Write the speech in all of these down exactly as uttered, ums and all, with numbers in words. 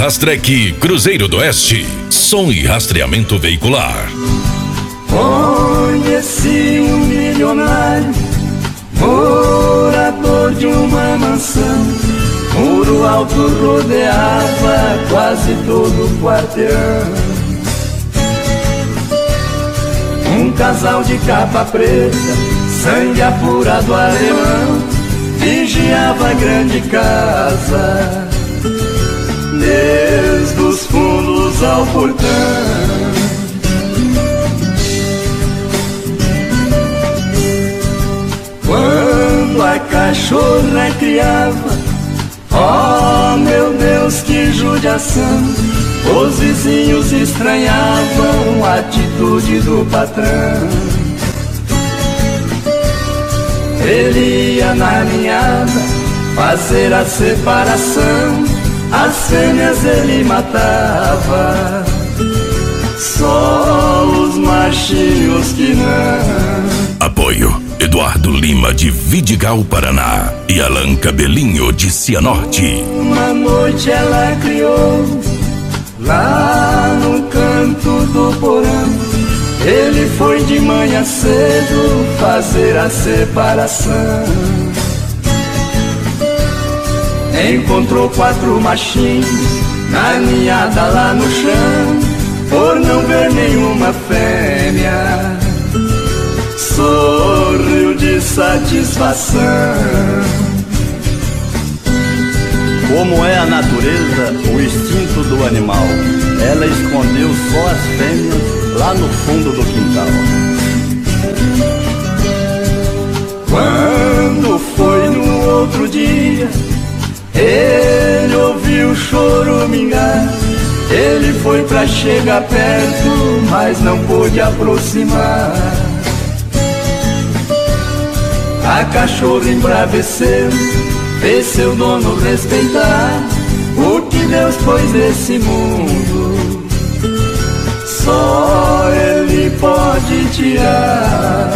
Rastrec Cruzeiro do Oeste. Som e rastreamento veicular. Conheci um milionário, morador de uma mansão. Muro alto rodeava quase todo o quarteirão. Um casal de capa preta, sangue apurado alemão, vigiava a grande casa, desde os fundos ao portão. Quando a cachorra criava, oh meu Deus, que judiação! Os vizinhos estranhavam a atitude do patrão. Ele ia na ninhada fazer a separação, as fêmeas ele matava, só os machinhos que não. Apoio Eduardo Lima de Vidigal, Paraná, e Alan Cabelinho de Cianorte. Uma noite ela criou lá no canto do porão. Ele foi de manhã cedo fazer a separação. Encontrou quatro machinhos na ninhada lá no chão, por não ver nenhuma fêmea, sorriu de satisfação. Como é a natureza, o instinto do animal, ela escondeu só as fêmeas lá no fundo do quintal. Quando foi no outro dia, ele ouviu o choramingar. Ele foi pra chegar perto, mas não pôde aproximar. A cachorra embraveceu, fez seu dono respeitar o que Deus pôs nesse mundo, só Ele pode tirar.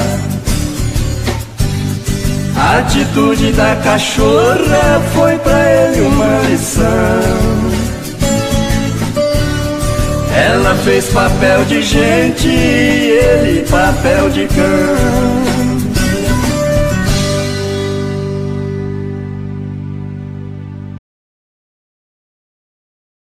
A atitude da cachorra foi pra ele uma lição. Ela fez papel de gente e ele papel de cão.